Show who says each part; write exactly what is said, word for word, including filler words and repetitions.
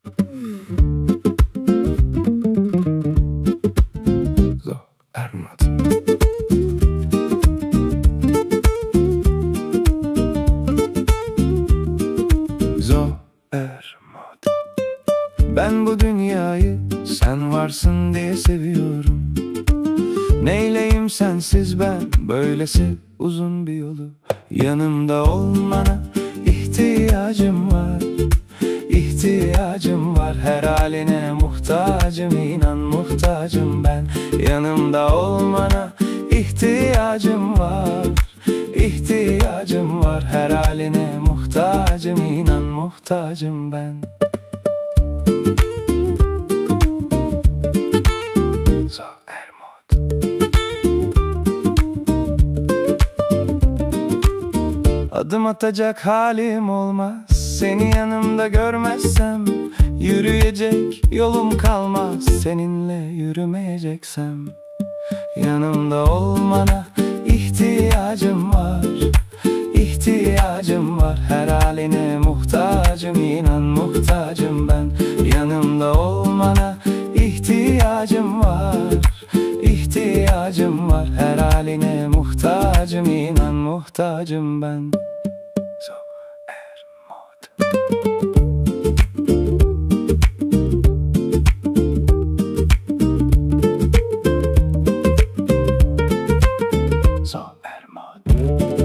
Speaker 1: Ermat. Ermat. Ben bu dünyayı sen varsın diye seviyorum. Neyleyim sensiz ben böylesi uzun bir yolu. Yanımda olmana ihtiyacım var. İhtiyacım var, her haline muhtacım, inan muhtacım ben. Yanımda olmana ihtiyacım var. İhtiyacım var, her haline muhtacım, inan muhtacım ben. Ermat. Adım atacak halim olmaz seni yanımda görmezsem. Yürüyecek yolum kalmaz seninle yürümeyeceksem. Yanımda olmana ihtiyacım var. İhtiyacım var, her haline muhtacım, inan muhtacım ben. Yanımda olmana ihtiyacım var. İhtiyacım var, her haline muhtacım, inan muhtacım ben. Ermat.